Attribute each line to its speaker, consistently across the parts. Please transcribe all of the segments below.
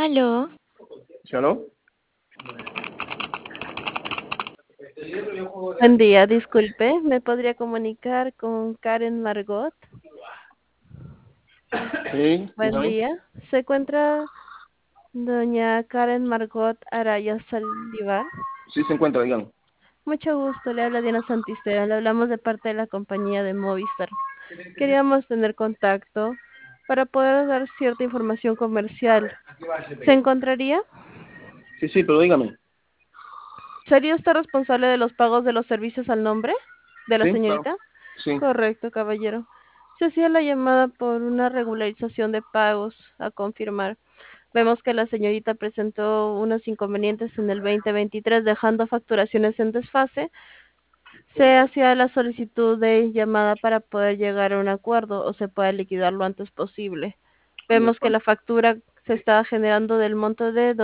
Speaker 1: Aló,
Speaker 2: ¿Sí o no?
Speaker 3: Buen día, disculpe, ¿me podría comunicar con Karen Margot?
Speaker 2: Sí,
Speaker 3: Buen
Speaker 2: dígame.
Speaker 3: día, ¿se encuentra doña Karen Margot Araya Saldívar?
Speaker 2: Sí se encuentra, dígame.
Speaker 3: Mucho gusto, le habla Diana Santisteban, le hablamos de parte de la compañía de Movistar. Queríamos tener contacto para poder dar cierta información comercial. ¿Se encontraría?
Speaker 2: Sí, pero dígame.
Speaker 3: ¿Sería usted responsable de los pagos de los servicios al nombre de la
Speaker 2: Sí, claro.
Speaker 3: señorita?
Speaker 2: Sí.
Speaker 3: Correcto, caballero. Se hacía la llamada por una regularización de pagos a confirmar. Vemos que la señorita presentó unos inconvenientes en el 2023, dejando facturaciones en desfase. Se hacía la solicitud de llamada para poder llegar a un acuerdo o se pueda liquidar lo antes posible.
Speaker 2: ¿De
Speaker 3: Vemos que
Speaker 2: cuánto?
Speaker 3: la factura se estaba generando del monto de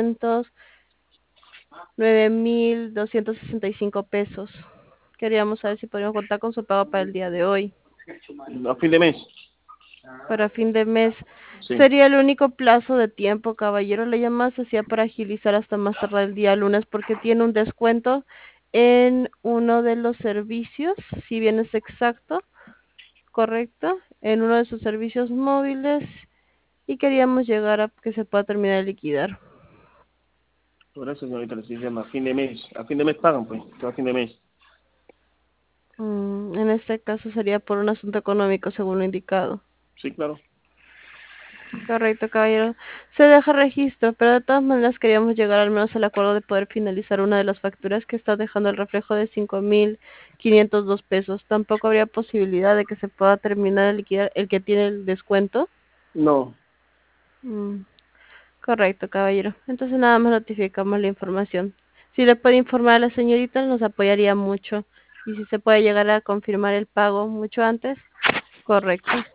Speaker 3: 209.265 pesos. Queríamos saber si podríamos contar con su pago para el día de hoy.
Speaker 2: A fin de mes.
Speaker 3: Para fin de mes.
Speaker 2: Sí.
Speaker 3: Sería el único plazo de tiempo, caballero. La llamada se hacía para agilizar hasta más tarde el día lunes porque tiene un descuento en uno de los servicios, si bien es exacto, correcto, en uno de sus servicios móviles y queríamos llegar a que se pueda terminar de liquidar.
Speaker 2: Por eso, señorita, le estoy diciendo a fin de mes. A fin de mes pagan, pues. A fin de mes.
Speaker 3: En este caso sería por un asunto económico, según lo indicado.
Speaker 2: Sí, claro.
Speaker 3: Correcto, caballero. Se deja registro, pero de todas maneras queríamos llegar al menos al acuerdo de poder finalizar una de las facturas que está dejando el reflejo de 5.502 pesos. Tampoco habría posibilidad de que se pueda terminar de liquidar el que tiene el descuento.
Speaker 2: No.
Speaker 3: Mm, correcto, caballero. Entonces nada más notificamos la información. Si le puede informar a la señorita, nos apoyaría mucho. Y si se puede llegar a confirmar el pago mucho antes, correcto.